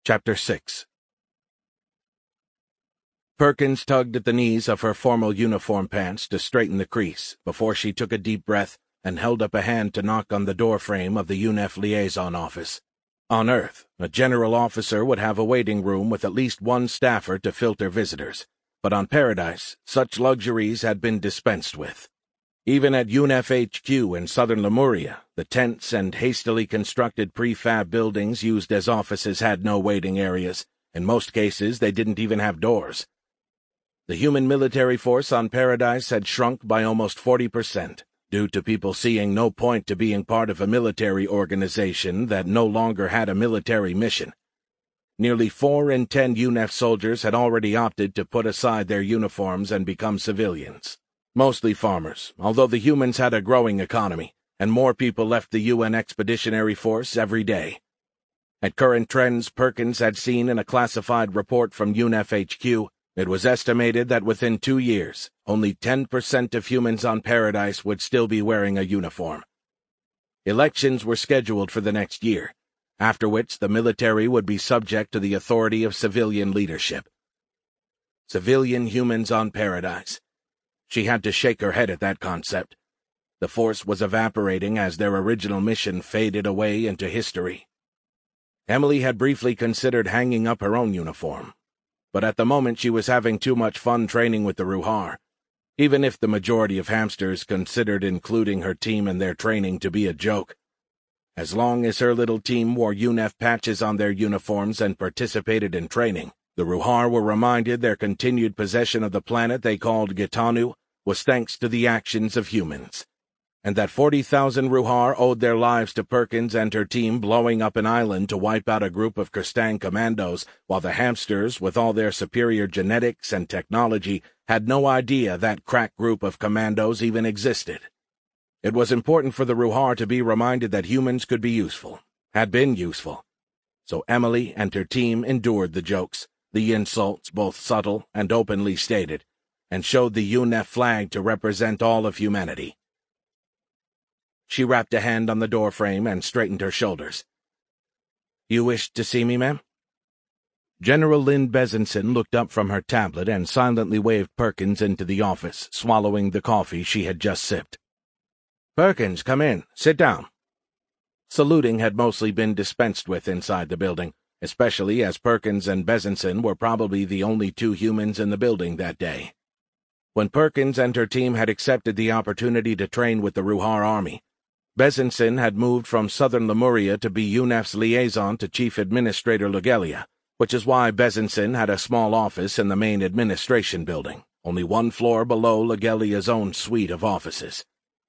Chapter 6. Perkins tugged at the knees of her formal uniform pants to straighten the crease before she took a deep breath and held up a hand to knock on the doorframe of the UNEF liaison office. On Earth, a general officer would have a waiting room with at least one staffer to filter visitors, but on Paradise, such luxuries had been dispensed with. Even at UNEF HQ in southern Lemuria, the tents and hastily constructed prefab buildings used as offices had no waiting areas. In most cases, they didn't even have doors. The human military force on Paradise had shrunk by almost 40%, due to people seeing no point to being part of a military organization that no longer had a military mission. Nearly 4 in 10 UNEF soldiers had already opted to put aside their uniforms and become civilians. Mostly farmers, although the humans had a growing economy, and more people left the UN Expeditionary Force every day. At current trends Perkins had seen in a classified report from UNEF HQ, it was estimated that within 2 years, only 10% of humans on Paradise would still be wearing a uniform. Elections were scheduled for the next year, after which the military would be subject to the authority of civilian leadership. Civilian humans on Paradise. She had to shake her head at that concept. The force was evaporating as their original mission faded away into history. Emily had briefly considered hanging up her own uniform, but at the moment she was having too much fun training with the Ruhar, even if the majority of hamsters considered including her team in their training to be a joke. As long as her little team wore UNEF patches on their uniforms and participated in training, the Ruhar were reminded their continued possession of the planet they called Gitanu was thanks to the actions of humans, and that 40,000 Ruhar owed their lives to Perkins and her team blowing up an island to wipe out a group of Kristang commandos, while the hamsters, with all their superior genetics and technology, had no idea that crack group of commandos even existed. It was important for the Ruhar to be reminded that humans could be useful, had been useful. So Emily and her team endured the jokes, the insults, both subtle and openly stated, and showed the UNEF flag to represent all of humanity. She wrapped a hand on the doorframe and straightened her shoulders. "You wished to see me, ma'am?" General Lynn Bezenson looked up from her tablet and silently waved Perkins into the office, swallowing the coffee she had just sipped. "Perkins, come in. Sit down." Saluting had mostly been dispensed with inside the building, especially as Perkins and Bezenson were probably the only 2 humans in the building that day. When Perkins and her team had accepted the opportunity to train with the Ruhar Army, Bezenson had moved from southern Lemuria to be UNEF's liaison to Chief Administrator Legelia, which is why Bezenson had a small office in the main administration building, only 1 floor below Legelia's own suite of offices.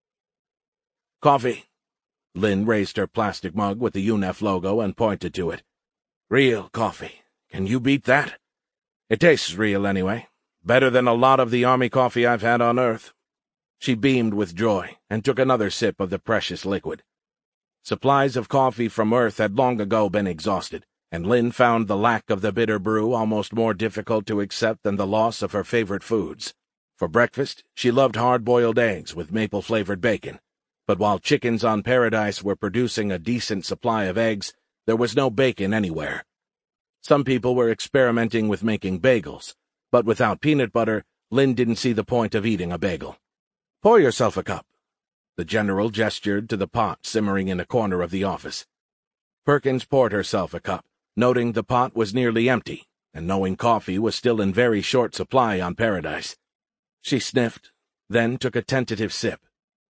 "Coffee." Lynn raised her plastic mug with the UNEF logo and pointed to it. "Real coffee. Can you beat that? It tastes real anyway. Better than a lot of the army coffee I've had on Earth." She beamed with joy and took another sip of the precious liquid. Supplies of coffee from Earth had long ago been exhausted, and Lynn found the lack of the bitter brew almost more difficult to accept than the loss of her favorite foods. For breakfast, she loved hard-boiled eggs with maple-flavored bacon, but while chickens on Paradise were producing a decent supply of eggs, there was no bacon anywhere. Some people were experimenting with making bagels, but without peanut butter, Lynn didn't see the point of eating a bagel. "Pour yourself a cup." The general gestured to the pot simmering in a corner of the office. Perkins poured herself a cup, noting the pot was nearly empty, and knowing coffee was still in very short supply on Paradise. She sniffed, then took a tentative sip.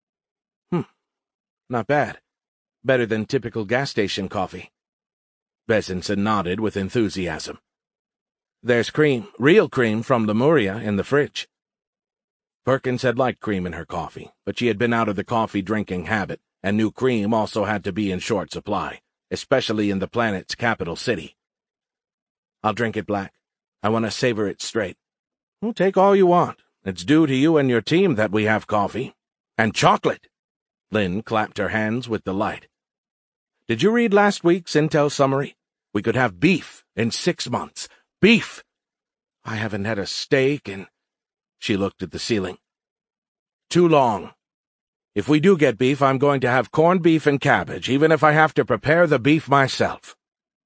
Not bad. Better than typical gas station coffee." Bezenson nodded with enthusiasm. "There's cream, real cream from Lemuria, in the fridge." Perkins had liked cream in her coffee, but she had been out of the coffee-drinking habit, and knew cream also had to be in short supply, especially in the planet's capital city. "I'll drink it black. I want to savor it straight." "Well, take all you want. It's due to you and your team that we have coffee. And chocolate!" Lynn clapped her hands with delight. "Did you read last week's intel summary? We could have beef in 6 months. Beef! I haven't had a steak in—" She looked at the ceiling. "Too long. If we do get beef, I'm going to have corned beef and cabbage, even if I have to prepare the beef myself."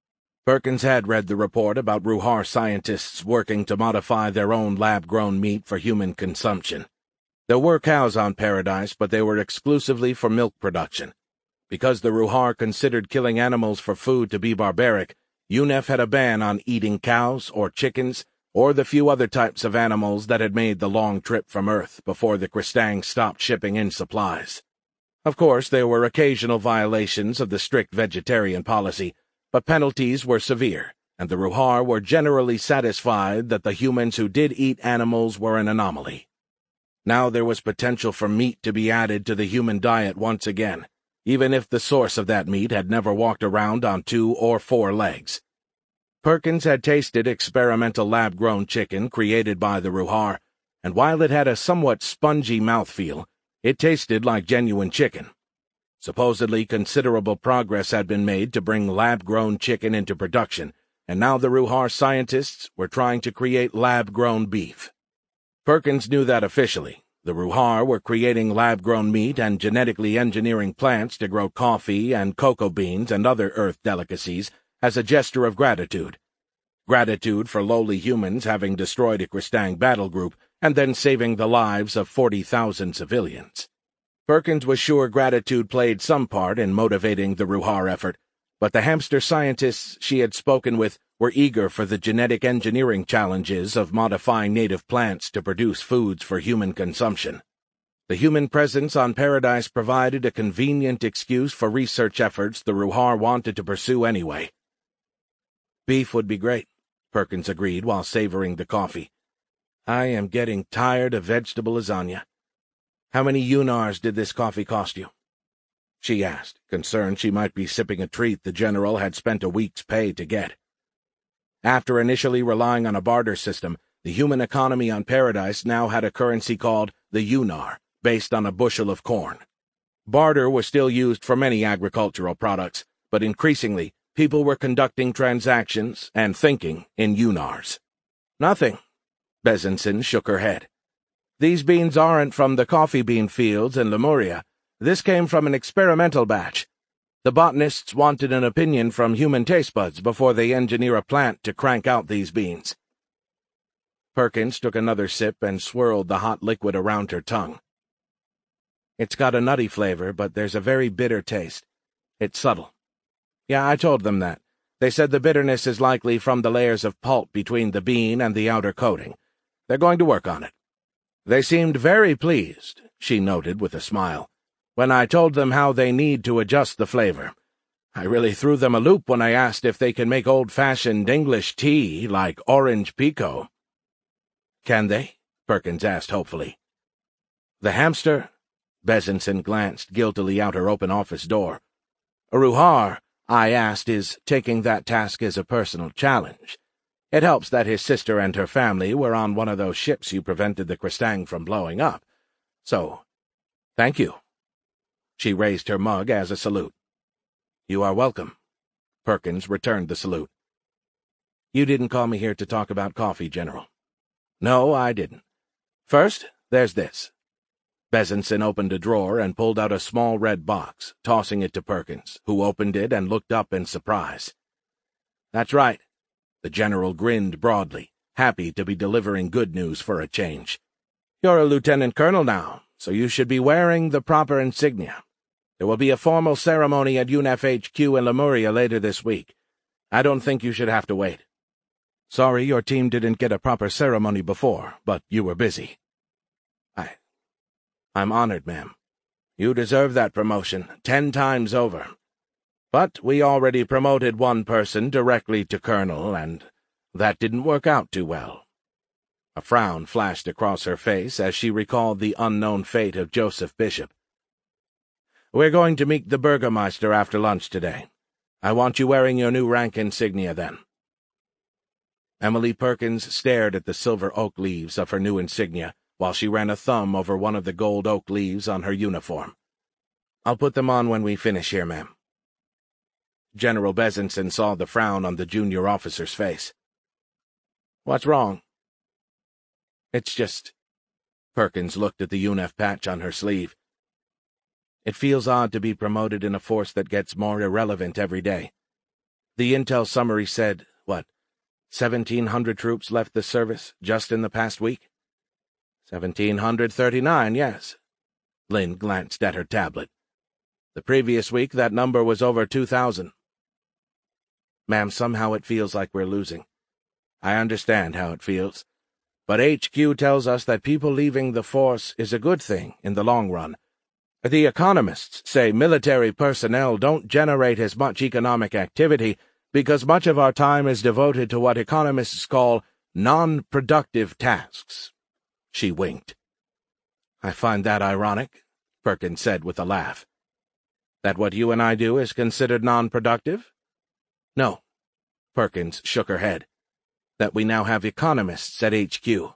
Perkins had read the report about Ruhar scientists working to modify their own lab-grown meat for human consumption. There were cows on Paradise, but they were exclusively for milk production. Because the Ruhar considered killing animals for food to be barbaric, UNEF had a ban on eating cows or chickens or the few other types of animals that had made the long trip from Earth before the Kristang stopped shipping in supplies. Of course, there were occasional violations of the strict vegetarian policy, but penalties were severe, and the Ruhar were generally satisfied that the humans who did eat animals were an anomaly. Now there was potential for meat to be added to the human diet once again, even if the source of that meat had never walked around on 2 or 4 legs. Perkins had tasted experimental lab-grown chicken created by the Ruhar, and while it had a somewhat spongy mouthfeel, it tasted like genuine chicken. Supposedly considerable progress had been made to bring lab-grown chicken into production, and now the Ruhar scientists were trying to create lab-grown beef. Perkins knew that officially. The Ruhar were creating lab-grown meat and genetically engineering plants to grow coffee and cocoa beans and other Earth delicacies as a gesture of gratitude. Gratitude for lowly humans having destroyed a Kristang battle group and then saving the lives of 40,000 civilians. Perkins was sure gratitude played some part in motivating the Ruhar effort, but the hamster scientists she had spoken with were eager for the genetic engineering challenges of modifying native plants to produce foods for human consumption. The human presence on Paradise provided a convenient excuse for research efforts the Ruhar wanted to pursue anyway. "Beef would be great," Perkins agreed while savoring the coffee. "I am getting tired of vegetable lasagna. How many unars did this coffee cost you?" she asked, concerned she might be sipping a treat the general had spent a week's pay to get. After initially relying on a barter system, the human economy on Paradise now had a currency called the unar, based on a bushel of corn. Barter was still used for many agricultural products, but increasingly, people were conducting transactions and thinking in unars. "Nothing." Bezenson shook her head. "These beans aren't from the coffee bean fields in Lemuria. This came from an experimental batch. The botanists wanted an opinion from human taste buds before they engineer a plant to crank out these beans." Perkins took another sip and swirled the hot liquid around her tongue. "It's got a nutty flavor, but there's a very bitter taste. It's subtle. Yeah, I told them that. They said the bitterness is likely from the layers of pulp between the bean and the outer coating. They're going to work on it. They seemed very pleased," she noted with a smile, "when I told them how they need to adjust the flavor. I really threw them a loop when I asked if they can make old-fashioned English tea like orange pekoe." "Can they?" Perkins asked hopefully. "The hamster?" Bezenson glanced guiltily out her open office door. "Ruhar, I asked, is taking that task as a personal challenge. It helps that his sister and her family were on one of those ships you prevented the Kristang from blowing up. So, thank you." She raised her mug as a salute. "You are welcome." Perkins returned the salute. "You didn't call me here to talk about coffee, General." "No, I didn't. First, there's this." Bezenson opened a drawer and pulled out a small red box, tossing it to Perkins, who opened it and looked up in surprise. "That's right." The general grinned broadly, happy to be delivering good news for a change. "You're a lieutenant colonel now, so you should be wearing the proper insignia. There will be a formal ceremony at UNEF HQ in Lemuria later this week. I don't think you should have to wait." "Sorry your team didn't get a proper ceremony before, but you were busy." I'm honored, ma'am. You deserve that promotion 10 times over. But we already promoted one person directly to colonel, and that didn't work out too well." A frown flashed across her face as she recalled the unknown fate of Joseph Bishop. "We're going to meet the Burgermeister after lunch today. I want you wearing your new rank insignia then." Emily Perkins stared at the silver oak leaves of her new insignia while she ran a thumb over one of the gold oak leaves on her uniform. "I'll put them on when we finish here, ma'am." General Bezenson saw the frown on the junior officer's face. "What's wrong?" "It's just—" Perkins looked at the UNEF patch on her sleeve. "It feels odd to be promoted in a force that gets more irrelevant every day. The intel summary said, 1,700 troops left the service just in the past week? 1,739, yes. Lynn glanced at her tablet. The previous week, that number was over 2,000. Ma'am, somehow it feels like we're losing. I understand how it feels. But HQ tells us that people leaving the force is a good thing in the long run. The economists say military personnel don't generate as much economic activity because much of our time is devoted to what economists call non-productive tasks. She winked. I find that ironic, Perkins said with a laugh. That what you and I do is considered non-productive? No. Perkins shook her head. That we now have economists at HQ.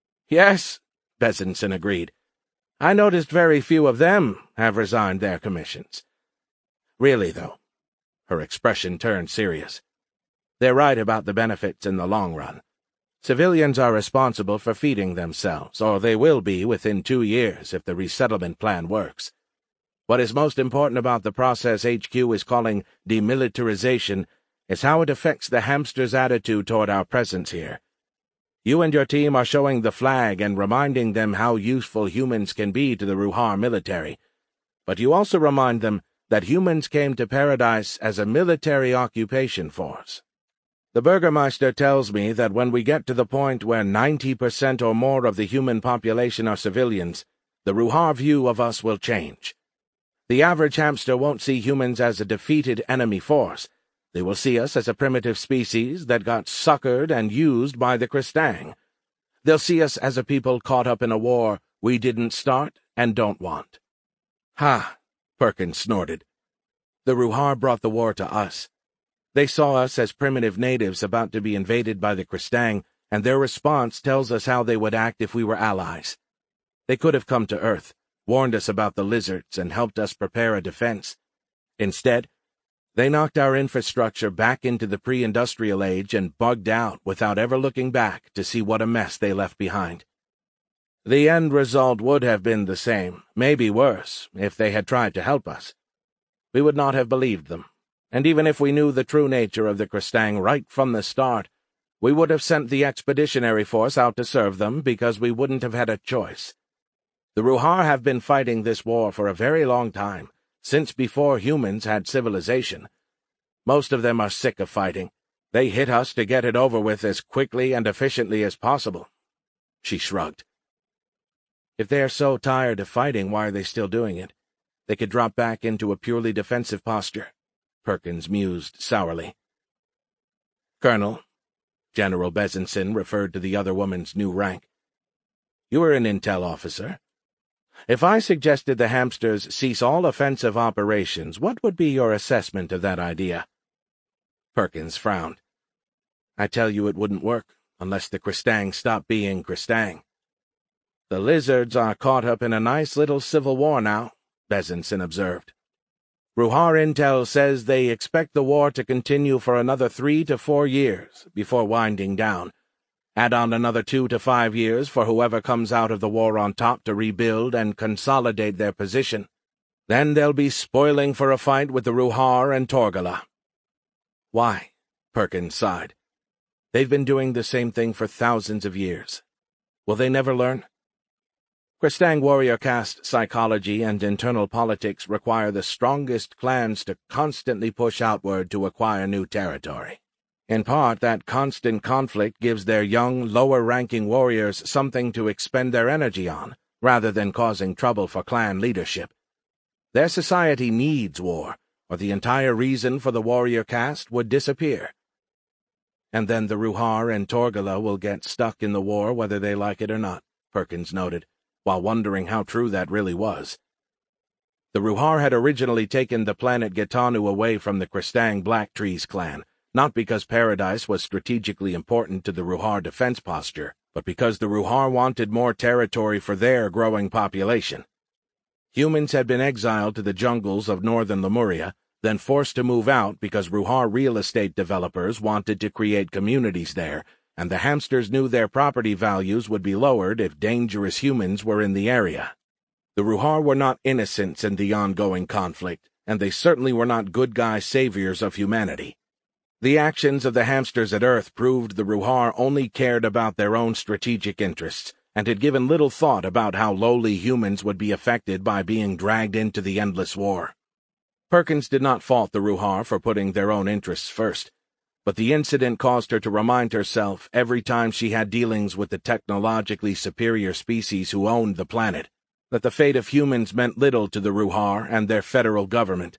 Yes, Bezenson agreed. I noticed very few of them have resigned their commissions. Really, though, her expression turned serious. They're right about the benefits in the long run. Civilians are responsible for feeding themselves, or they will be within 2 years if the resettlement plan works. What is most important about the process HQ is calling demilitarization is how it affects the hamsters' attitude toward our presence here. You and your team are showing the flag and reminding them how useful humans can be to the Ruhar military. But you also remind them that humans came to Paradise as a military occupation force. The Burgermeister tells me that when we get to the point where 90% or more of the human population are civilians, the Ruhar view of us will change. The average hamster won't see humans as a defeated enemy force. They will see us as a primitive species that got suckered and used by the Kristang. They'll see us as a people caught up in a war we didn't start and don't want. Ha! Perkins snorted. The Ruhar brought the war to us. They saw us as primitive natives about to be invaded by the Kristang, and their response tells us how they would act if we were allies. They could have come to Earth, warned us about the lizards, and helped us prepare a defense. Instead, they knocked our infrastructure back into the pre-industrial age and bugged out without ever looking back to see what a mess they left behind. The end result would have been the same, maybe worse, if they had tried to help us. We would not have believed them, and even if we knew the true nature of the Kristang right from the start, we would have sent the expeditionary force out to serve them because we wouldn't have had a choice. The Ruhar have been fighting this war for a very long time, since before humans had civilization. Most of them are sick of fighting. They hit us to get it over with as quickly and efficiently as possible. She shrugged. If they are so tired of fighting, why are they still doing it? They could drop back into a purely defensive posture, Perkins mused sourly. Colonel, General Bezenson referred to the other woman's new rank. You are an intel officer. If I suggested the hamsters cease all offensive operations, what would be your assessment of that idea? Perkins frowned. I tell you it wouldn't work, unless the Kristang stop being Kristang. The lizards are caught up in a nice little civil war now, Bezenson observed. Ruhar Intel says they expect the war to continue for another 3 to 4 years before winding down. Add on another 2 to 5 years for whoever comes out of the war on top to rebuild and consolidate their position. Then they'll be spoiling for a fight with the Ruhar and Torgala. Why? Perkins sighed. They've been doing the same thing for thousands of years. Will they never learn? Kristang warrior caste psychology and internal politics require the strongest clans to constantly push outward to acquire new territory. In part, that constant conflict gives their young, lower-ranking warriors something to expend their energy on, rather than causing trouble for clan leadership. Their society needs war, or the entire reason for the warrior caste would disappear. And then the Ruhar and Torgala will get stuck in the war whether they like it or not, Perkins noted, while wondering how true that really was. The Ruhar had originally taken the planet Gitanu away from the Kristang Blacktrees clan, not because Paradise was strategically important to the Ruhar defense posture, but because the Ruhar wanted more territory for their growing population. Humans had been exiled to the jungles of northern Lemuria, then forced to move out because Ruhar real estate developers wanted to create communities there, and the hamsters knew their property values would be lowered if dangerous humans were in the area. The Ruhar were not innocents in the ongoing conflict, and they certainly were not good guy saviors of humanity. The actions of the hamsters at Earth proved the Ruhar only cared about their own strategic interests, and had given little thought about how lowly humans would be affected by being dragged into the endless war. Perkins did not fault the Ruhar for putting their own interests first, but the incident caused her to remind herself every time she had dealings with the technologically superior species who owned the planet, that the fate of humans meant little to the Ruhar and their federal government.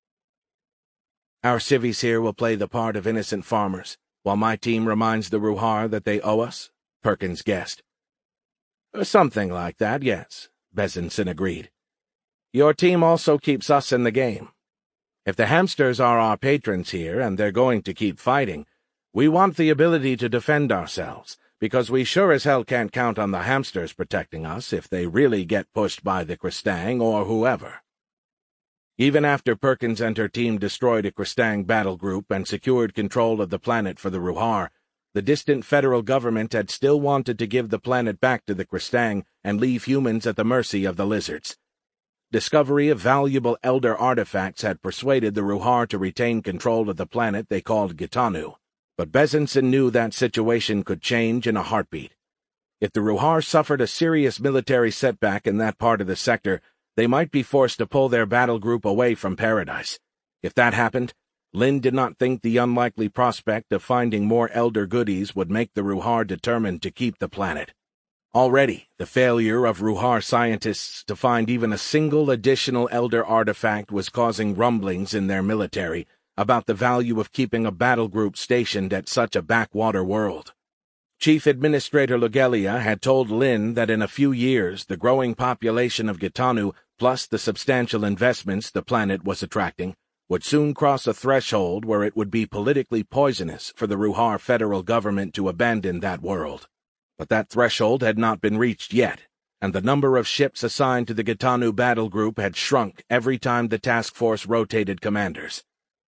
Our civvies here will play the part of innocent farmers, while my team reminds the Ruhar that they owe us, Perkins guessed. Something like that, yes, Bezenson agreed. Your team also keeps us in the game. If the hamsters are our patrons here and they're going to keep fighting, we want the ability to defend ourselves, because we sure as hell can't count on the hamsters protecting us if they really get pushed by the Kristang or whoever. Even after Perkins and her team destroyed a Kristang battle group and secured control of the planet for the Ruhar, the distant federal government had still wanted to give the planet back to the Kristang and leave humans at the mercy of the lizards. Discovery of valuable elder artifacts had persuaded the Ruhar to retain control of the planet they called Gitanu, but Bezenson knew that situation could change in a heartbeat. If the Ruhar suffered a serious military setback in that part of the sector, they might be forced to pull their battle group away from Paradise. If that happened, Lin did not think the unlikely prospect of finding more elder goodies would make the Ruhar determined to keep the planet. Already, the failure of Ruhar scientists to find even a single additional elder artifact was causing rumblings in their military about the value of keeping a battle group stationed at such a backwater world. Chief Administrator Logelia had told Lin that in a few years the growing population of Gitanu, plus the substantial investments the planet was attracting, would soon cross a threshold where it would be politically poisonous for the Ruhar federal government to abandon that world. But that threshold had not been reached yet, and the number of ships assigned to the Gitanu battle group had shrunk every time the task force rotated commanders.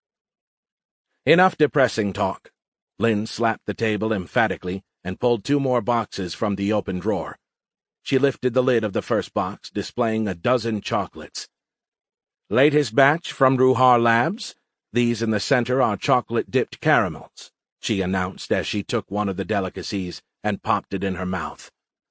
Enough depressing talk. Lin slapped the table emphatically and pulled 2 more boxes from the open drawer. She lifted the lid of the first box, displaying a dozen chocolates. Latest batch from Ruhar Labs. These in the center are chocolate-dipped caramels, she announced as she took one of the delicacies and popped it in her mouth.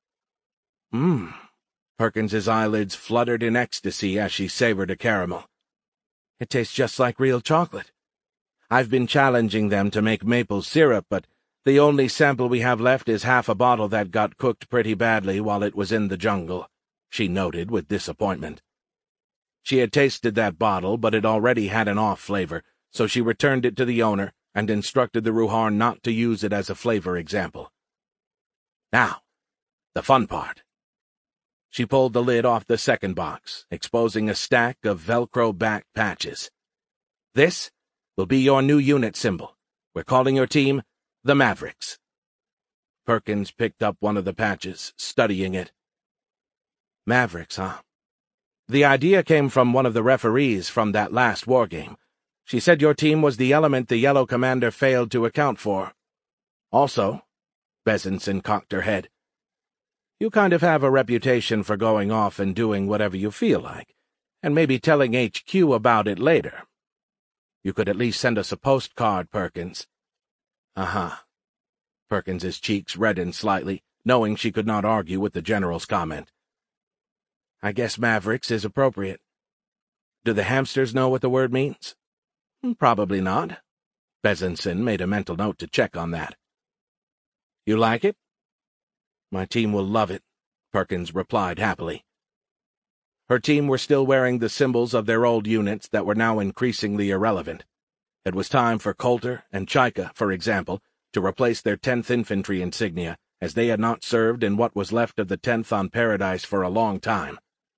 Perkins's eyelids fluttered in ecstasy as she savored a caramel. It tastes just like real chocolate. I've been challenging them to make maple syrup, but the only sample we have left is half a bottle that got cooked pretty badly while it was in the jungle, she noted with disappointment. She had tasted that bottle, but it already had an off flavor, so she returned it to the owner and instructed the Ruhar not to use it as a flavor example. Now, the fun part. She pulled the lid off the second box, exposing a stack of Velcro-back patches. This will be your new unit symbol. We're calling your team the Mavericks. Perkins picked up one of the patches, studying it. Mavericks, huh? The idea came from one of the referees from that last war game. She said your team was the element the Yellow Commander failed to account for. Also, Bezenson cocked her head, you kind of have a reputation for going off and doing whatever you feel like, and maybe telling HQ about it later. You could at least send us a postcard, Perkins. Uh-huh. Perkins's cheeks reddened slightly, knowing she could not argue with the General's comment. I guess Mavericks is appropriate. Do the hamsters know what the word means? Probably not. Bezenson made a mental note to check on that. You like it? My team will love it, Perkins replied happily. Her team were still wearing the symbols of their old units that were now increasingly irrelevant. It was time for Coulter and Chaika, for example, to replace their 10th Infantry insignia, as they had not served in what was left of the 10th on Paradise for a long time.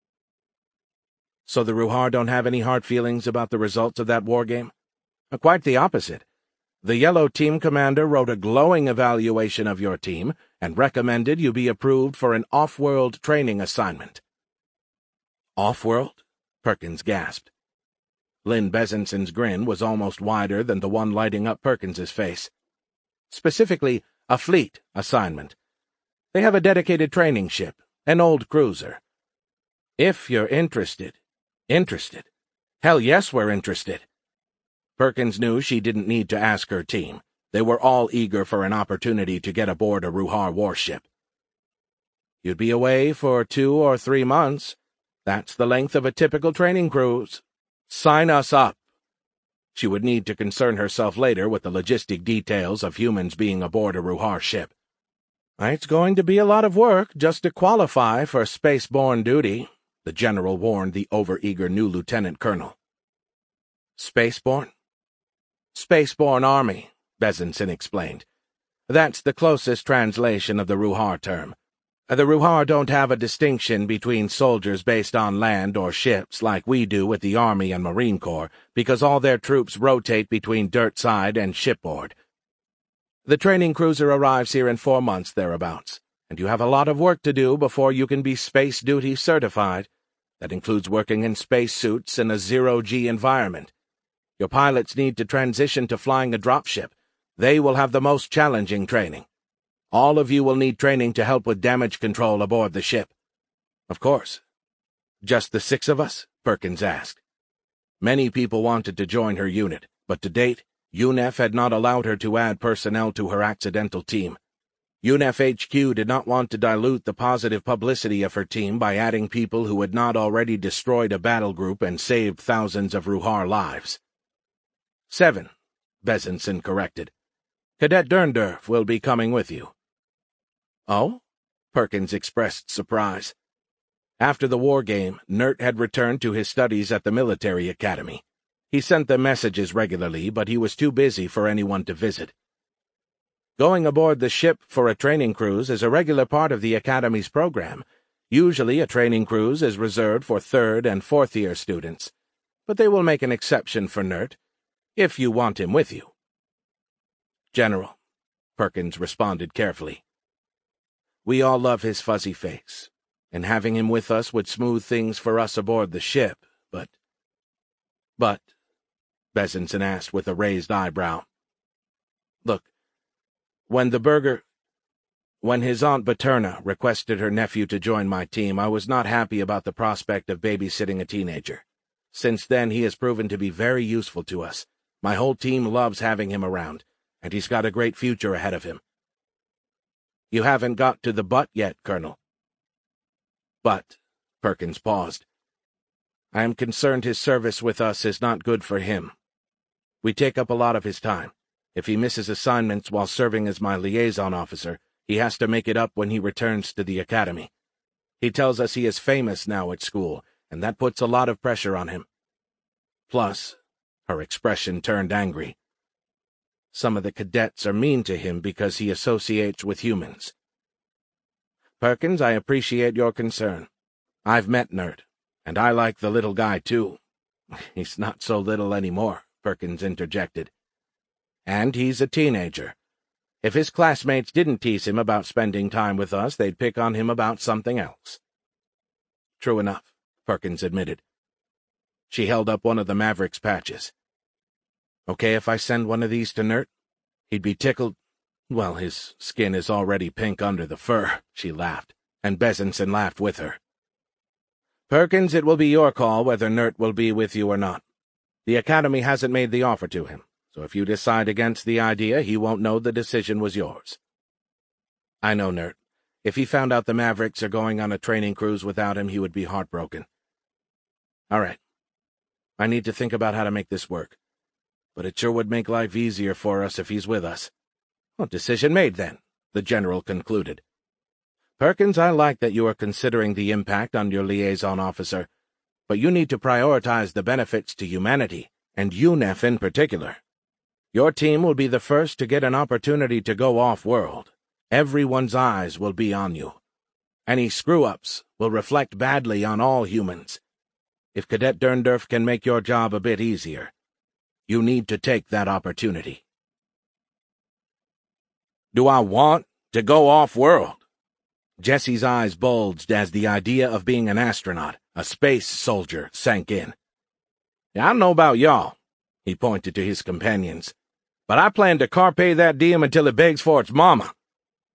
So the Ruhar don't have any hard feelings about the results of that war game? Quite the opposite. The Yellow Team Commander wrote a glowing evaluation of your team and recommended you be approved for an off-world training assignment. Off-world? Perkins gasped. Lin Bezenson's grin was almost wider than the one lighting up Perkins's face. Specifically, a fleet assignment. They have a dedicated training ship, an old cruiser. If you're interested. Interested? Hell yes, we're interested. Perkins knew she didn't need to ask her team. They were all eager for an opportunity to get aboard a Ruhar warship. You'd be away for 2 or 3 months. That's the length of a typical training cruise. Sign us up. She would need to concern herself later with the logistic details of humans being aboard a Ruhar ship. It's going to be a lot of work just to qualify for spaceborne duty, the general warned the overeager new lieutenant colonel. Spaceborne? Spaceborne Army, Bezenson explained. That's the closest translation of the Ruhar term. The Ruhar don't have a distinction between soldiers based on land or ships like we do with the Army and Marine Corps, because all their troops rotate between dirtside and shipboard. The training cruiser arrives here in 4 months thereabouts, and you have a lot of work to do before you can be space duty certified. That includes working in spacesuits in a zero-G environment. Your pilots need to transition to flying a dropship. They will have the most challenging training. All of you will need training to help with damage control aboard the ship. Of course. Just the 6 of us? Perkins asked. Many people wanted to join her unit, but to date, UNEF had not allowed her to add personnel to her accidental team. UNEF HQ did not want to dilute the positive publicity of her team by adding people who had not already destroyed a battle group and saved thousands of Ruhar lives. 7, Bezenson corrected. Cadet Derndorf will be coming with you. Oh? Perkins expressed surprise. After the war game, Nert had returned to his studies at the military academy. He sent them messages regularly, but he was too busy for anyone to visit. Going aboard the ship for a training cruise is a regular part of the academy's program. Usually a training cruise is reserved for 3rd and 4th-year students, but they will make an exception for Nert, if you want him with you. General, Perkins responded carefully. We all love his fuzzy face, and having him with us would smooth things for us aboard the ship, but... But, Bezenson asked with a raised eyebrow. Look, when his Aunt Paterna requested her nephew to join my team, I was not happy about the prospect of babysitting a teenager. Since then, he has proven to be very useful to us. My whole team loves having him around, and he's got a great future ahead of him. You haven't got to the but yet, Colonel. But, Perkins paused. I am concerned his service with us is not good for him. We take up a lot of his time. If he misses assignments while serving as my liaison officer, he has to make it up when he returns to the academy. He tells us he is famous now at school, and that puts a lot of pressure on him. Plus, her expression turned angry. Some of the cadets are mean to him because he associates with humans. Perkins, I appreciate your concern. I've met Nert, and I like the little guy, too. He's not so little anymore, Perkins interjected. And he's a teenager. If his classmates didn't tease him about spending time with us, they'd pick on him about something else. True enough, Perkins admitted. She held up one of the Maverick's patches. Okay if I send one of these to Nert? He'd be tickled. Well, his skin is already pink under the fur, she laughed, and Bezenson laughed with her. Perkins, it will be your call whether Nert will be with you or not. The Academy hasn't made the offer to him, so if you decide against the idea, he won't know the decision was yours. I know, Nert. If he found out the Mavericks are going on a training cruise without him, he would be heartbroken. All right. I need to think about how to make this work. But it sure would make life easier for us if he's with us. Well, decision made, then, the general concluded. Perkins, I like that you are considering the impact on your liaison officer, but you need to prioritize the benefits to humanity, and UNEF in particular. Your team will be the first to get an opportunity to go off-world. Everyone's eyes will be on you. Any screw-ups will reflect badly on all humans. If Cadet Derndorf can make your job a bit easier, you need to take that opportunity. Do I want to go off-world? Jesse's eyes bulged as the idea of being an astronaut, a space soldier, sank in. I don't know about y'all, he pointed to his companions, but I plan to carpe that diem until it begs for its mama.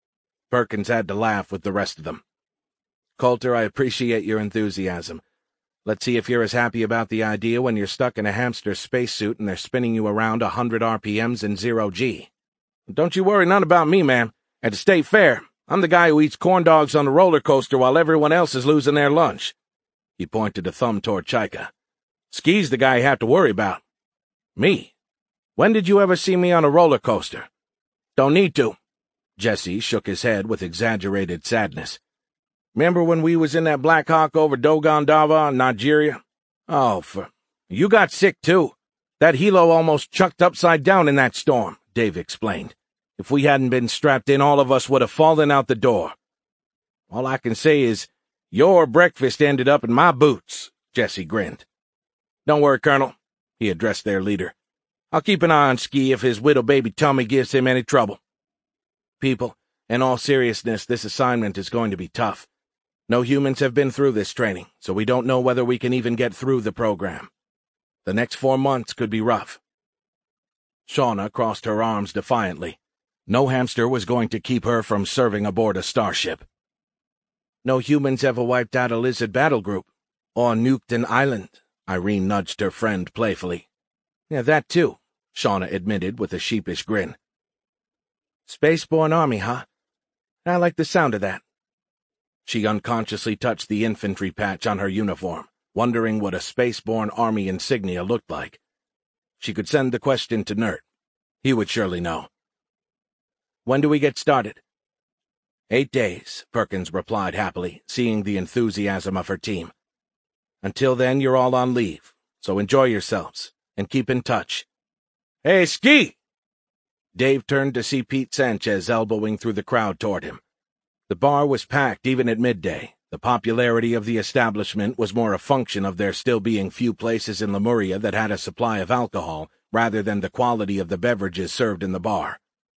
Perkins had to laugh with the rest of them. Coulter, I appreciate your enthusiasm, Let's see if you're as happy about the idea when you're stuck in a hamster spacesuit and they're spinning you around 100 RPMs in 0G. Don't you worry none about me, man. And to state fair, I'm the guy who eats corn dogs on the roller coaster while everyone else is losing their lunch. He pointed a thumb toward Chaika. Ski's the guy you have to worry about. Me? When did you ever see me on a roller coaster? Don't need to. Jesse shook his head with exaggerated sadness. Remember when we was in that Black Hawk over Dogon Dava in Nigeria? Oh, you got sick too. That helo almost chucked upside down in that storm, Dave explained. If we hadn't been strapped in, all of us would have fallen out the door. All I can say is, your breakfast ended up in my boots, Jesse grinned. Don't worry, Colonel, he addressed their leader. I'll keep an eye on Ski if his widow baby tummy gives him any trouble. People, in all seriousness, this assignment is going to be tough. No humans have been through this training, so we don't know whether we can even get through the program. The next 4 months could be rough. Shauna crossed her arms defiantly. No hamster was going to keep her from serving aboard a starship. No humans ever wiped out a lizard battle group, or nuked an island, Irene nudged her friend playfully. Yeah, that too, Shauna admitted with a sheepish grin. Spaceborne Army, huh? I like the sound of that. She unconsciously touched the infantry patch on her uniform, wondering what a Spaceborne Army insignia looked like. She could send the question to Nert. He would surely know. When do we get started? 8 days, Perkins replied happily, seeing the enthusiasm of her team. Until then, you're all on leave, so enjoy yourselves, and keep in touch. Hey, Ski! Dave turned to see Pete Sanchez elbowing through the crowd toward him. The bar was packed even at midday. The popularity of the establishment was more a function of there still being few places in Lemuria that had a supply of alcohol, rather than the quality of the beverages served in the bar.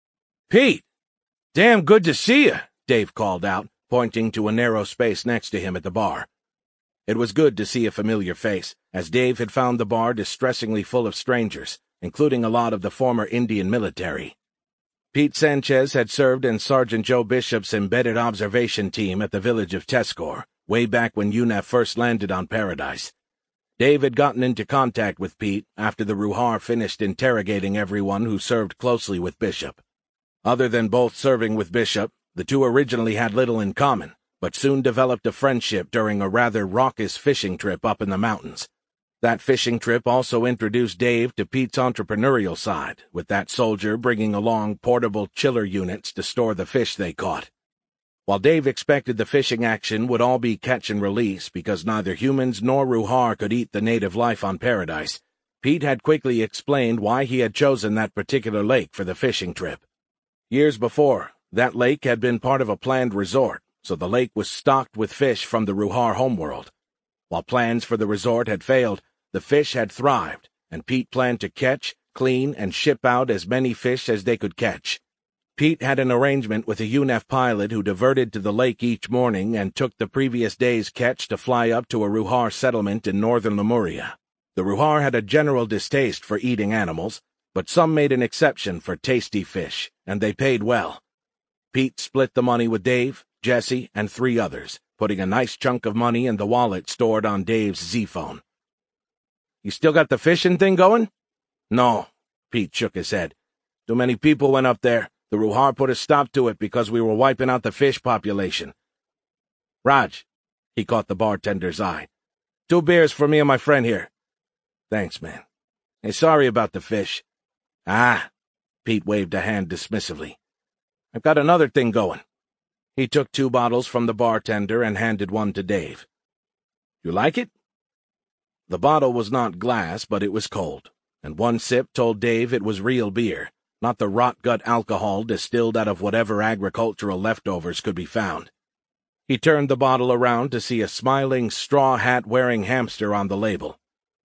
Pete! Damn good to see you, Dave called out, pointing to a narrow space next to him at the bar. It was good to see a familiar face, as Dave had found the bar distressingly full of strangers, including a lot of the former Indian military. Pete Sanchez had served in Sergeant Joe Bishop's embedded observation team at the village of Teskor, way back when UNEF first landed on Paradise. Dave had gotten into contact with Pete after the Ruhar finished interrogating everyone who served closely with Bishop. Other than both serving with Bishop, the two originally had little in common, but soon developed a friendship during a rather raucous fishing trip up in the mountains. That fishing trip also introduced Dave to Pete's entrepreneurial side, with that soldier bringing along portable chiller units to store the fish they caught. While Dave expected the fishing action would all be catch and release because neither humans nor Ruhar could eat the native life on Paradise, Pete had quickly explained why he had chosen that particular lake for the fishing trip. Years before, that lake had been part of a planned resort, so the lake was stocked with fish from the Ruhar homeworld. While plans for the resort had failed, the fish had thrived, and Pete planned to catch, clean, and ship out as many fish as they could catch. Pete had an arrangement with a UNEF pilot who diverted to the lake each morning and took the previous day's catch to fly up to a Ruhar settlement in northern Lemuria. The Ruhar had a general distaste for eating animals, but some made an exception for tasty fish, and they paid well. Pete split the money with Dave, Jesse, and 3 others, putting a nice chunk of money in the wallet stored on Dave's Z-phone. You still got the fishing thing going? No, Pete shook his head. Too many people went up there. The Ruhar put a stop to it because we were wiping out the fish population. Raj, he caught the bartender's eye. 2 beers for me and my friend here. Thanks, man. Hey, sorry about the fish. Ah, Pete waved a hand dismissively. I've got another thing going. He took 2 bottles from the bartender and handed one to Dave. You like it? The bottle was not glass, but it was cold, and one sip told Dave it was real beer, not the rot-gut alcohol distilled out of whatever agricultural leftovers could be found. He turned the bottle around to see a smiling, straw hat-wearing hamster on the label.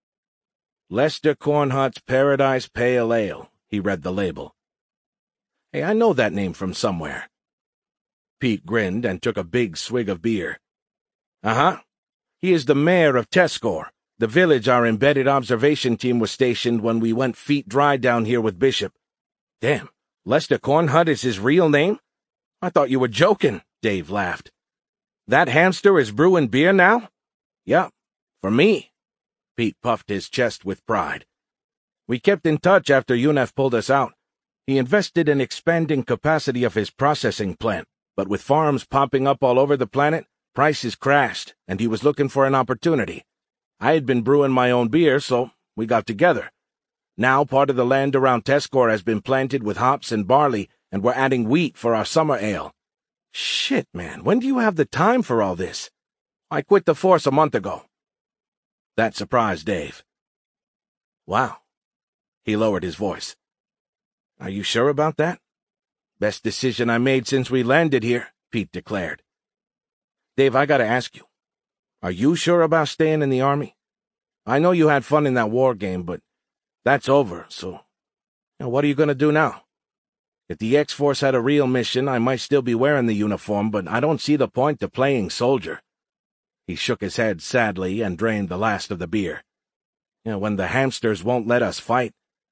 Lester Cornhut's Paradise Pale Ale, he read the label. Hey, I know that name from somewhere. Pete grinned and took a big swig of beer. Uh-huh. He is the mayor of Teskor, the village our embedded observation team was stationed when we went feet dry down here with Bishop. Damn, Lester Cornhut is his real name? I thought you were joking, Dave laughed. That hamster is brewing beer now? Yup. For me? Pete puffed his chest with pride. We kept in touch after UNEF pulled us out. He invested in expanding capacity of his processing plant, but with farms popping up all over the planet, prices crashed, and he was looking for an opportunity. I had been brewing my own beer, so we got together. Now part of the land around Tescor has been planted with hops and barley, and we're adding wheat for our summer ale. Shit, man, when do you have the time for all this? I quit the force a month ago. That surprised Dave. Wow. He lowered his voice. Are you sure about that? Best decision I made since we landed here, Pete declared. Dave, I gotta ask you. Are you sure about staying in the Army? I know you had fun in that war game, but that's over, so what are you gonna do now? If the X-Force had a real mission, I might still be wearing the uniform, but I don't see the point to playing soldier. He shook his head sadly and drained the last of the beer. When the hamsters won't let us fight.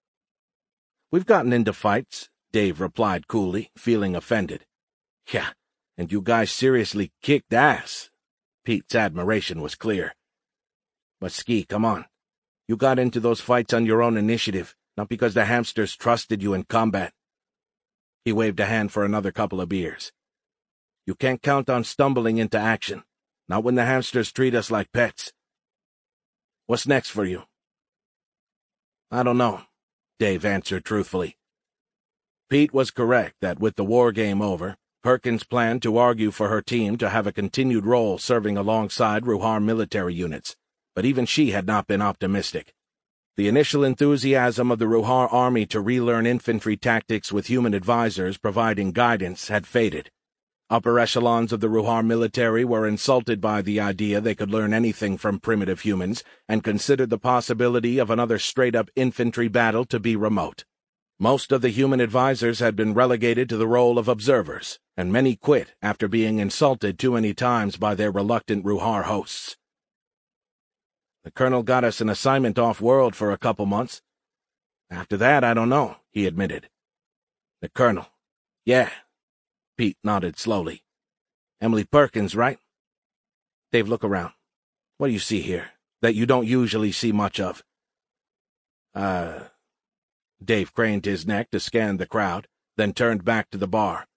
We've gotten into fights, Dave replied coolly, feeling offended. Yeah, and you guys seriously kicked ass. Pete's admiration was clear. But Ski, come on. You got into those fights on your own initiative, not because the hamsters trusted you in combat. He waved a hand for another couple of beers. You can't count on stumbling into action, not when the hamsters treat us like pets. What's next for you? I don't know, Dave answered truthfully. Pete was correct that with the war game over, Perkins planned to argue for her team to have a continued role serving alongside Ruhar military units, but even she had not been optimistic. The initial enthusiasm of the Ruhar army to relearn infantry tactics with human advisors providing guidance had faded. Upper echelons of the Ruhar military were insulted by the idea they could learn anything from primitive humans and considered the possibility of another straight-up infantry battle to be remote. Most of the human advisors had been relegated to the role of observers, and many quit after being insulted too many times by their reluctant Ruhar hosts. The colonel got us an assignment off-world for a couple months. After that, I don't know, he admitted. The colonel. Yeah. Pete nodded slowly. Emily Perkins, right? Dave, look around. What do you see here that you don't usually see much of? Dave craned his neck to scan the crowd, then turned back to the bar.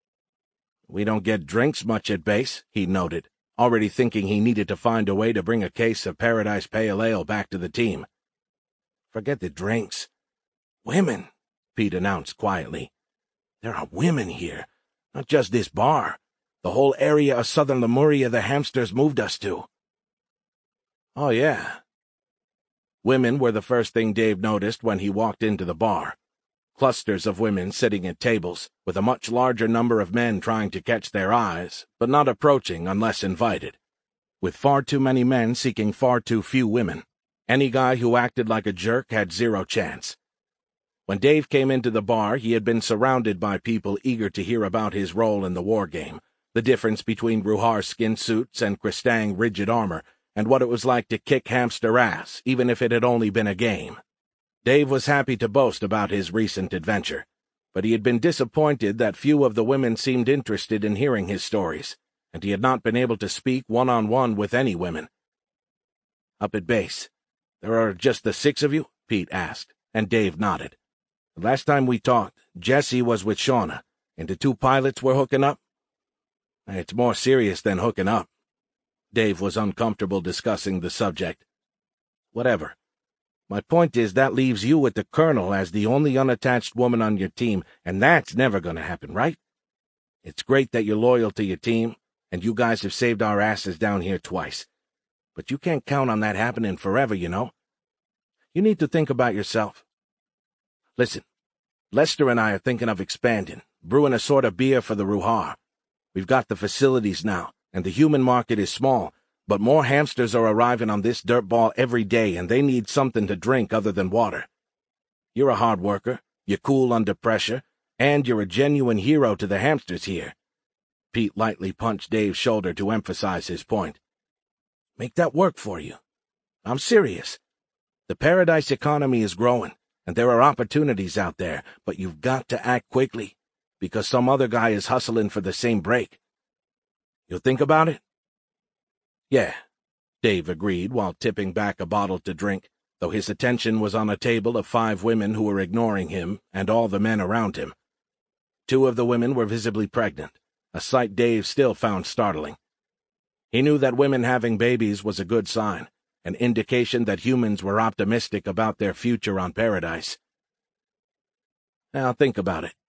We don't get drinks much at base, he noted, already thinking he needed to find a way to bring a case of Paradise Pale Ale back to the team. Forget the drinks. Women, Pete announced quietly. There are women here, not just this bar. The whole area of southern Lemuria the hamsters moved us to. Oh, yeah. Women were the first thing Dave noticed when he walked into the bar. Clusters of women sitting at tables, with a much larger number of men trying to catch their eyes, but not approaching unless invited. With far too many men seeking far too few women, any guy who acted like a jerk had zero chance. When Dave came into the bar, he had been surrounded by people eager to hear about his role in the war game, the difference between Ruhar skin suits and Kristang rigid armor, and what it was like to kick hamster ass, even if it had only been a game. Dave was happy to boast about his recent adventure, but he had been disappointed that few of the women seemed interested in hearing his stories, and he had not been able to speak one-on-one with any women. Up at base, there are just the 6 of you? Pete asked, and Dave nodded. The last time we talked, Jesse was with Shauna, and the 2 pilots were hooking up? It's more serious than hooking up. Dave was uncomfortable discussing the subject. Whatever. My point is that leaves you with the colonel as the only unattached woman on your team, and that's never going to happen, right? It's great that you're loyal to your team, and you guys have saved our asses down here twice. But you can't count on that happening forever, you know? You need to think about yourself. Listen, Lester and I are thinking of expanding, brewing a sort of beer for the Ruhar. We've got the facilities now, and the human market is small, but more hamsters are arriving on this dirtball every day, and they need something to drink other than water. You're a hard worker, you're cool under pressure, and you're a genuine hero to the hamsters here. Pete lightly punched Dave's shoulder to emphasize his point. Make that work for you. I'm serious. The Paradise economy is growing, and there are opportunities out there, but you've got to act quickly, because some other guy is hustling for the same break. You'll think about it? Yeah, Dave agreed while tipping back a bottle to drink, though his attention was on a table of 5 women who were ignoring him and all the men around him. 2 of the women were visibly pregnant, a sight Dave still found startling. He knew that women having babies was a good sign, an indication that humans were optimistic about their future on Paradise. "I'll think about it,"